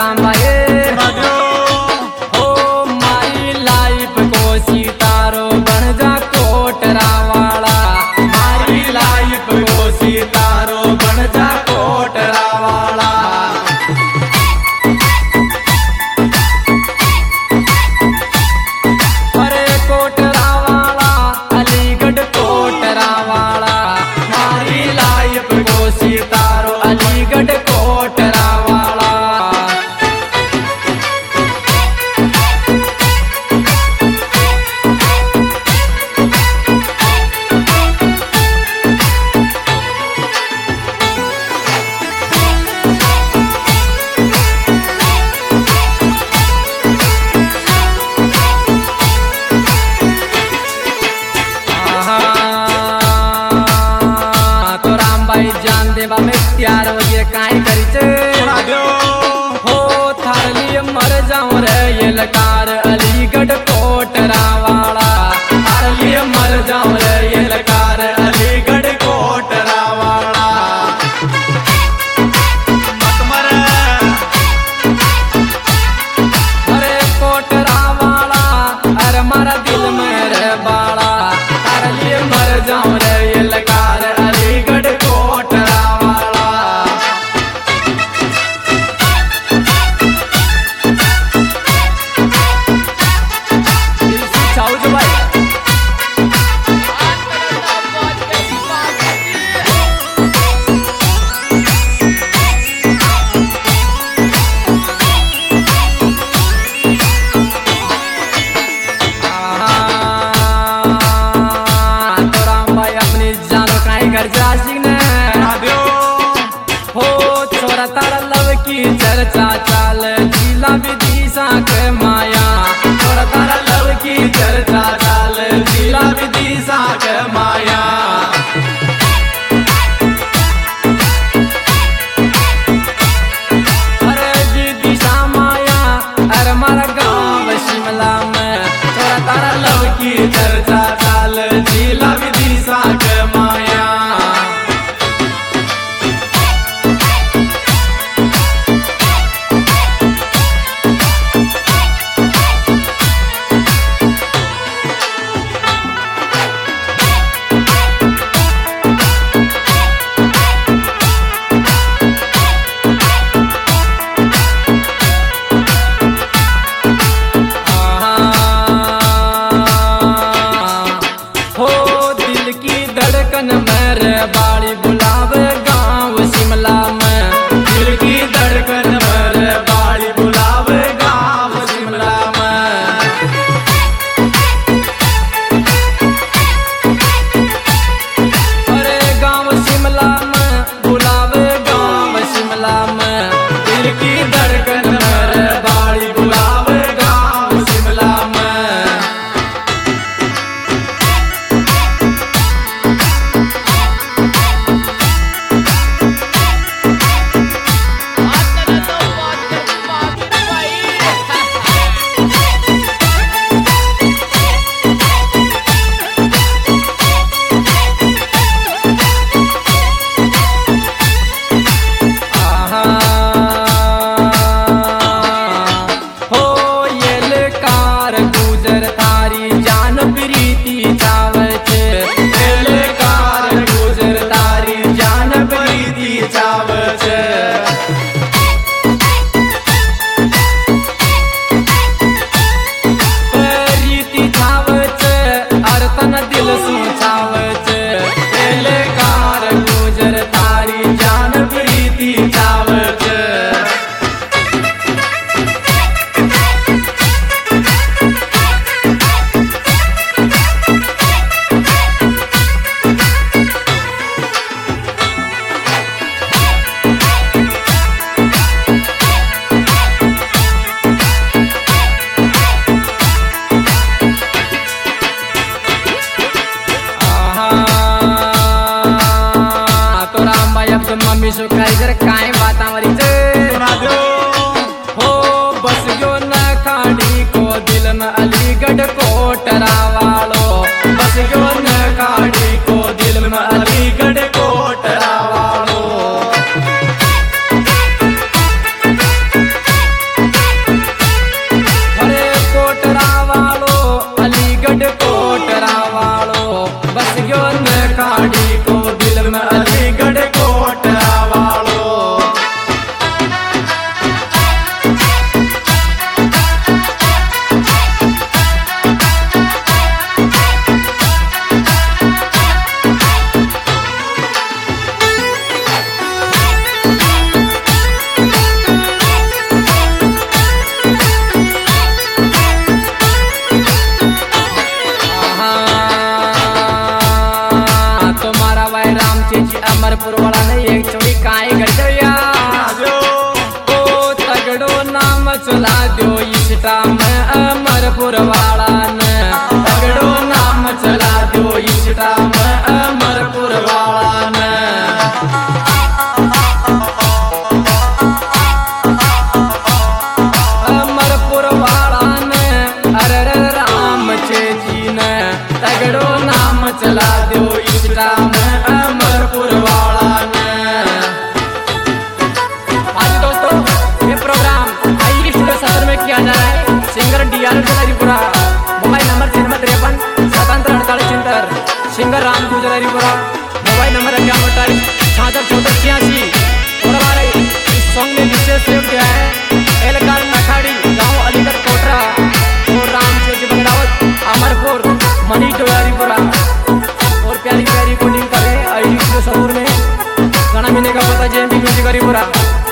राम भाई हो मारी लाइफ को सितारो बन जा कोटरा वाला, मारी लाइफ को सितारो बन जा कोटरा वाला। अरे कोटरा वाला अलीगढ़ कोटरा वाला, मारी लाइफ को सितारो अलीगढ़ कोटरा वाला। जान देवा में प्यार हो ये काई करी हो थार लिए मर जाऊं रे ये लकार अलीगढ़ कोटरा वाला, थार लिए मर जाऊं रे ये लकार अलीगढ़ कोटरा वाला। अरे कोटरा वाला अरे मारा दिल में रे बाला, थार लिए मर जाऊं रे ये लकार अलीगढ़ कोटरा वाला। चाउज भाई घर जासिक ने हो छोरा तारा लव की चर्चा चाल जिला विदिशा के माया, छोरा तारा लव की चर्चा चाल जिला विदिशा के माया। अरे विदिशा माया अरे मारा गाँव शिमला में, छोरा तारा लव की चर्चा चाल जिला विदिशा के माया। धड़कन मेरे बाड़ी बुलावे गाँव शिमला में, दिल की धड़कन मेरे बाड़ी बुलावे गाँव शिमला में। अरे गाँव शिमला में बुलावे गाँव शिमला में, दिल की धड़कन मेरे बाड़ी बुलावे गाँव शिमला में। मम्मी सुखाई जर काई बाता मरी हो बस जो न खाड़ी को दिल में अलीगढ़ कोटरा वालो, बस जो न खाड़ी को दिल में अलीगढ़ कोटरा वालो। अमरपुर वाला ने एक चोरी काहे गड़िया ओ तगड़ो नाम चला दो इष्टा में अमरपुर वाला ने तगड़ो नाम चला दो इष्टा में अमरपुर वाला ने अमरपुर वाला ने अरे राम जी ने तगड़ो नाम चला दो इष्टा में अमरपुर वाला ने। आज दोस्तों ये प्रोग्राम आई स्टूडियो शहर में किया जा रहा है। Singer DR Gujraripura, mobile number 5353 singer Ram Gujraripura, mobile number 9128 और हमारे इस सॉन्ग में विशेष सहयोग किया है एलकार नखाड़ी गाँव अलीगढ़ कोटरा और राम जी बगड़ावत अमरपुर मनी डोयारीपुरा और प्यारी प्यारी कोडिंग करे आई स्टूडियो शहर में गाना मिलने का पता जयंती म्यूजिक हरीपुरा।